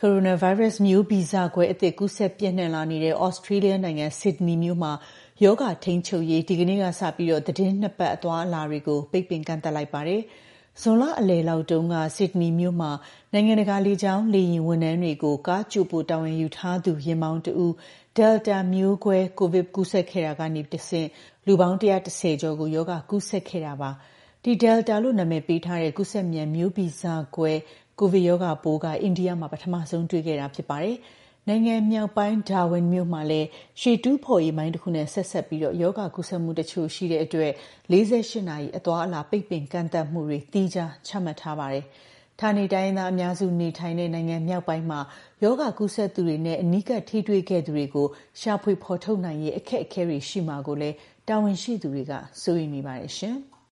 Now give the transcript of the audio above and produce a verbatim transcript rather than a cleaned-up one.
Coronavirus မျိုးဗီဇကွဲအသစ်ကူးစက်ပြန့်နှံ့လာနေတဲ့ Australia နိုင်ငံ Sydney မြို့မှာရောဂါထိန်းချုပ်ရေးဒီကနေ့ကစပြီးသီတင်းနှစ်ပတ်အသွားအလာတွေကိုပိတ်ပင်ကန့်သတ်လိုက်ပါတယ်။ဇွန်လအလယ်လောက်တုန်းက Sydney မြို့မှာနိုင်ငံတကာလေကြောင်းလေယာဉ်ဝန်ထမ်းတွေကိုကားကြိုပို့တာဝန်ယူထားသူယာဉ်မောင်းတဦး Delta မျိုးကွဲကိုဗစ်ကူးစက်ခဲ့တာကနေတဆင့်လူပေါင်း၁၁၀ကျော်ကိုရောဂါကူးစက်ခဲ့တာပါ။ဒီ Delta လို့နာမည်ပေးထားတဲ့ကူးစက်မြန်မျိုးဗီဇကွဲကိုဗစ်ရောဂါပိုးကအိန္ဒိယမှာပထမဆုံးတွေ့ခဲ့တာဖြစ်ပါတယ်။နိုင်ငံမြောက်ပိုင်း Darwin မြို့မှာလည်းရှေ့တူးဖော်ရေးမိုင်းတစ်ခုနဲ့ဆက်ဆက်ပြီးရောဂါကူးစက်မှုတချို့ရှိတဲ့အတွက်၄၈နာရီအသွားအလာပိတ်ပင်ကန့်သတ်မှုတွေသီးခြားချမှတ်ထားပါတယ်။ဌာနေတိုင်းရင်းသားအများစုနေထိုင်တဲ့နိုင်ငံမြောက်ပိုင်းမှာရောဂါကူးစက်သူတွေနဲ့အနီးကပ်ထိတွေ့ခဲ့သူတွေကိုရှာဖွေဖော်ထုတ်နိုင်ရေးအခက်အခဲတွေရှိမှာကိုလည်းတာဝန်ရှိသူတွေကစိုးရိမ်နေပါတယ်ရှင်။